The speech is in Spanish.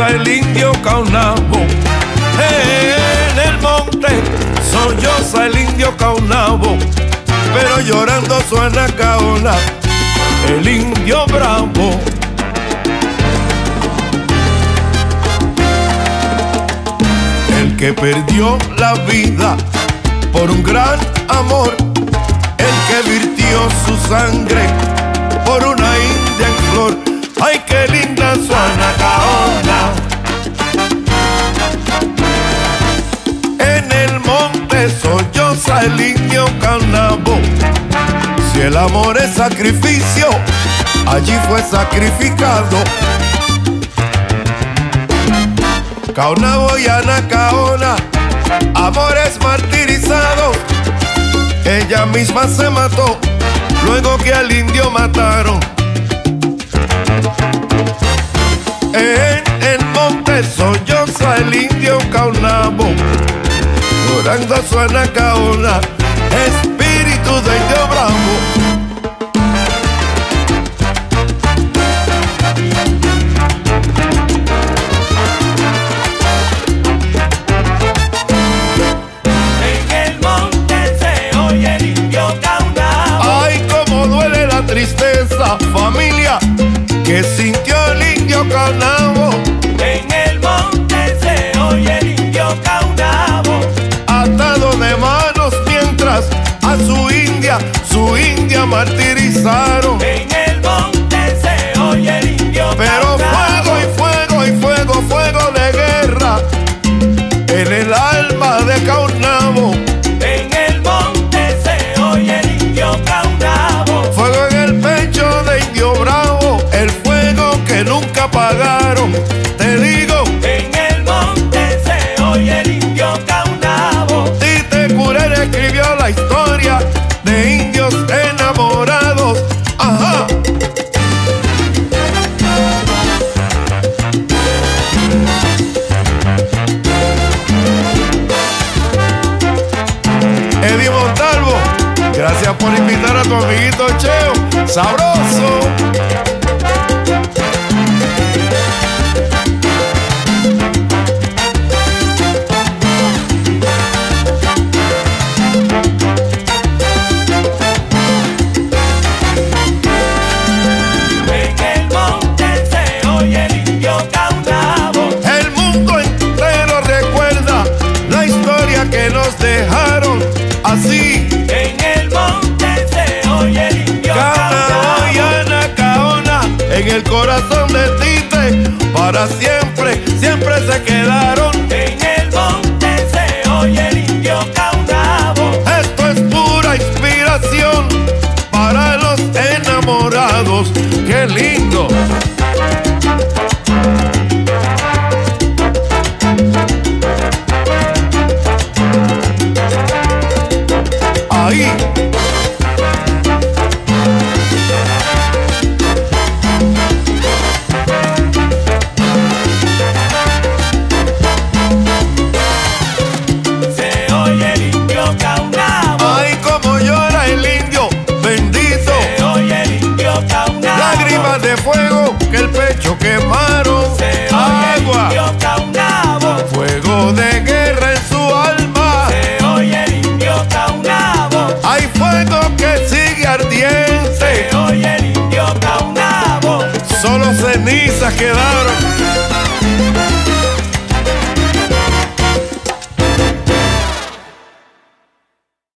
solloza el indio Caunabo. En el monte solloza el indio Caunabo, pero llorando suena Caona, el indio bravo. El que perdió la vida por un gran amor, el que virtió su sangre por una india en flor. ¡Ay, qué linda suena Caona! En el monte solloza el indio Caunabo. Si el amor es sacrificio, allí fue sacrificado. Caunabo y Anacaona, amores martirizados. Ella misma se mató luego que al indio mataron. En el monte solloza el indio Caunabo, llorando suena Caona, espíritu de indio bravo. Tristeza, familia, que sintió el indio Caunabo. En el monte se oye el indio Caunabo, atado de manos mientras a su india martirizaron. En el monte se oye el indio Pero Caunabo. fuego y fuego y fuego, fuego de guerra en el alma de Caunabo. En el monte se oye el indio Caunabo, Fuego en el pecho de indio bravo, el fuego que nunca apagaron. Te digo, en el monte se oye el indio Caunabo. Tite Curel escribió la historia de indios enamorados. Ajá. Eddie Montalvo, gracias por invitar a tu amiguito Cheo. ¡Sabroso! En el monte se oye el indio Caunabo. El mundo entero recuerda la historia que nos dejaron así. En el monte se oye el indio Caunabo y Caunabo. Anacaona en el corazón de Tite, para siempre, siempre se quedaron. En el monte se oye el indio Caunabo. Esto es pura inspiración para los enamorados. ¡Qué lindo! Ahí. Se oye el indio Caunabo. Ay, como llora el indio, bendito. Se oye el indio Caunabo. Lágrimas de fuego que el pecho quemaron. Se oye el Agua, indio Caunabo. fuego de guerra en su alma. Se oye el indio Caunabo. Hay fuego que sigue ardiente. Se oye el indio Caunabo. Solo cenizas quedaron.